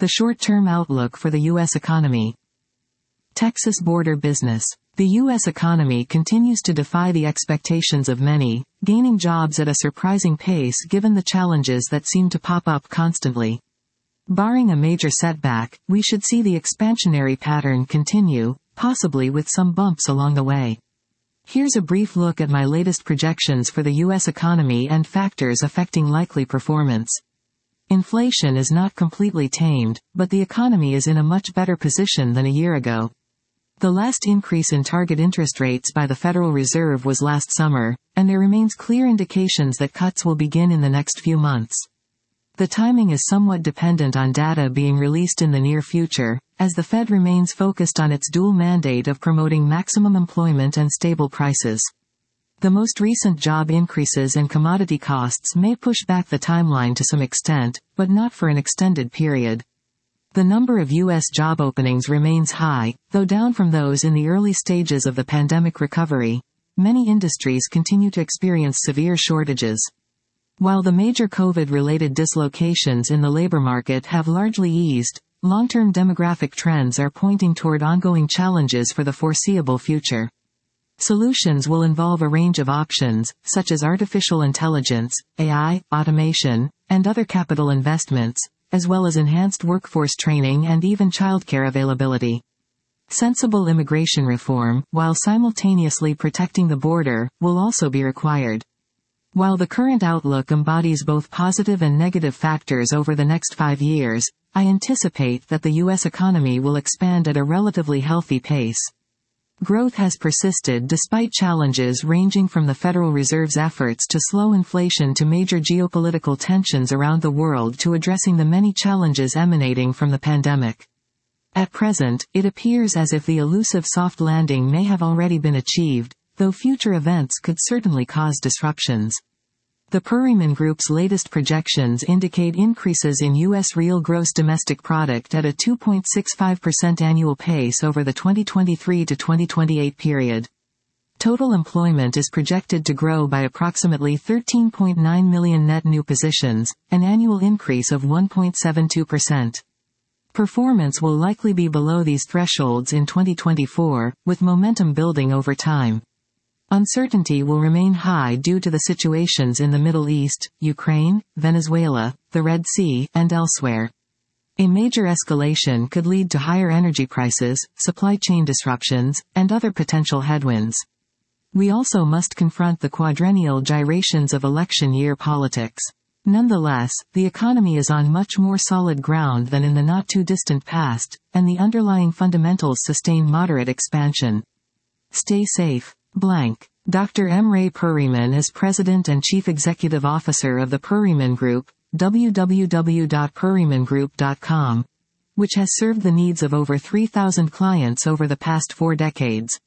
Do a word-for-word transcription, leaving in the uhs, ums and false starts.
The short-term outlook for the U S economy. Texas border business. The U S economy continues to defy the expectations of many, gaining jobs at a surprising pace given the challenges that seem to pop up constantly. Barring a major setback, we should see the expansionary pattern continue, possibly with some bumps along the way. Here's a brief look at my latest projections for the U S economy and factors affecting likely performance. Inflation is not completely tamed, but the economy is in a much better position than a year ago. The last increase in target interest rates by the Federal Reserve was last summer, and there remains clear indications that cuts will begin in the next few months. The timing is somewhat dependent on data being released in the near future, as the Fed remains focused on its dual mandate of promoting maximum employment and stable prices. The most recent job increases and commodity costs may push back the timeline to some extent, but not for an extended period. The number of U S job openings remains high, though down from those in the early stages of the pandemic recovery. Many industries continue to experience severe shortages. While the major COVID-related dislocations in the labor market have largely eased, long-term demographic trends are pointing toward ongoing challenges for the foreseeable future. Solutions will involve a range of options, such as artificial intelligence, A I, automation, and other capital investments, as well as enhanced workforce training and even childcare availability. Sensible immigration reform, while simultaneously protecting the border, will also be required. While the current outlook embodies both positive and negative factors over the next five years, I anticipate that the U S economy will expand at a relatively healthy pace. Growth has persisted despite challenges ranging from the Federal Reserve's efforts to slow inflation to major geopolitical tensions around the world to addressing the many challenges emanating from the pandemic. At present, it appears as if the elusive soft landing may have already been achieved, though future events could certainly cause disruptions. The Perryman Group's latest projections indicate increases in U S real gross domestic product at a two point six five percent annual pace over the twenty twenty-three to twenty twenty-eight period. Total employment is projected to grow by approximately thirteen point nine million net new positions, an annual increase of one point seven two percent. Performance will likely be below these thresholds in twenty twenty-four, with momentum building over time. Uncertainty will remain high due to the situations in the Middle East, Ukraine, Venezuela, the Red Sea, and elsewhere. A major escalation could lead to higher energy prices, supply chain disruptions, and other potential headwinds. We also must confront the quadrennial gyrations of election year politics. Nonetheless, the economy is on much more solid ground than in the not-too-distant past, and the underlying fundamentals sustain moderate expansion. Stay safe. Blank. Doctor M. Ray Perryman is President and Chief Executive Officer of the Perryman Group, w w w dot perryman group dot com, which has served the needs of over three thousand clients over the past four decades.